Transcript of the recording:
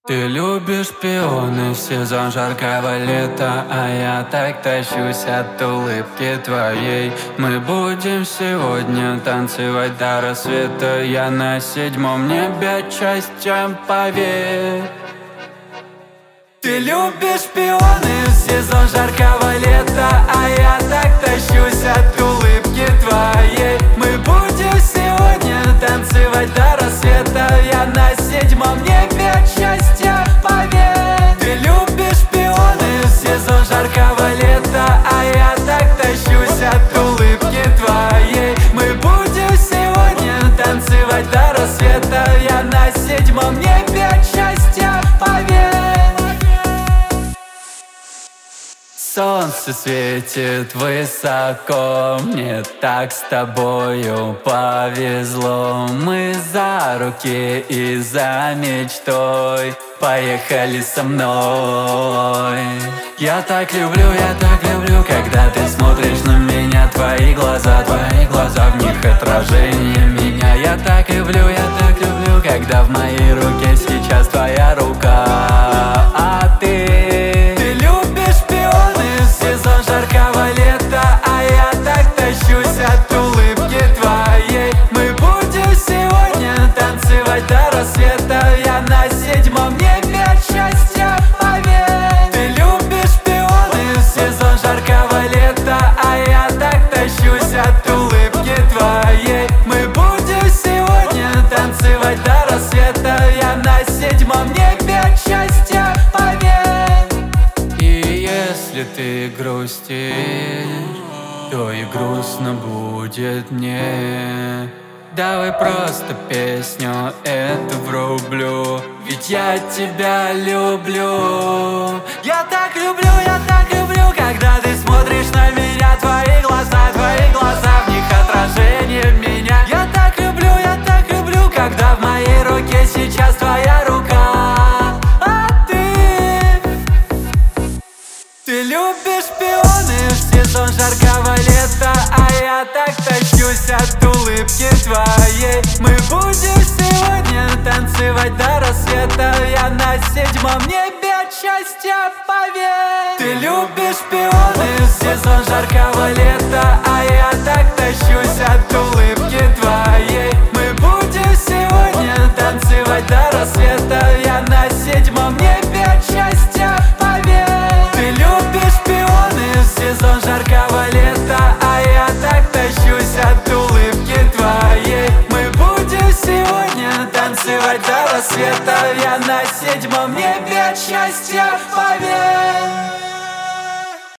Ты любишь пионы в сезон жаркого лета, а я так тащусь от улыбки твоей. Мы будем сегодня танцевать до рассвета. Я на седьмом небе от счастья, поверь. Ты любишь пионы в сезон жаркого лета, а я так тащусь от улыбки твоей. Мы будем сегодня танцевать до рассвета. Я на седьмом небе от счастья, поверь. Ты любишь пионы в сезон жаркого лета, а я так тащусь от улыбки твоей. Мы будем сегодня танцевать до рассвета. Я на седьмом небе от счастья, поверь. Солнце светит высоко, мне так с тобою повезло. Мы за руки и за мечтой, поехали со мной. Я так люблю, когда ты смотришь на меня. Твои глаза, в них отражение меня. Я так люблю, когда в моей руке сейчас твоя рука. А ты любишь пионы в сезон жаркого лета, а я так тащусь от улыбки твоей. Мы будем сегодня танцевать до рассвета. Я на седьмом небе от счастья, поверь. Ты любишь пионы в сезон жаркого лета, а я так тащусь от улыбки твоей. Мы будем сегодня танцевать до рассвета. Я на седьмом небе от счастья, поверь. И если ты грустишь, то и грустно будет мне. Давай просто песню эту врублю, ведь я тебя люблю. Я так люблю, когда ты смотришь на меня. Твои глаза, в них отражение меня. Я так люблю, когда в моей руке сейчас твоя рука. А ты любишь пионы в сезон жаркого лета, а я так тащусь от улыбки твоей. Мы будем сегодня танцевать до рассвета. Я на седьмом небе от счастья, поверь. Ты любишь пионы в сезон жаркого лета, а я так тащусь от улыбки твоей. Мы будем сегодня танцевать до рассвета. Я на седьмом небе от счастья, поверь. Ты любишь пионы в сезон жаркого лета, а я так тащусь от улыбки твоей. Мы будем сегодня танцевать до рассвета. Я на седьмом небе от счастья, поверь.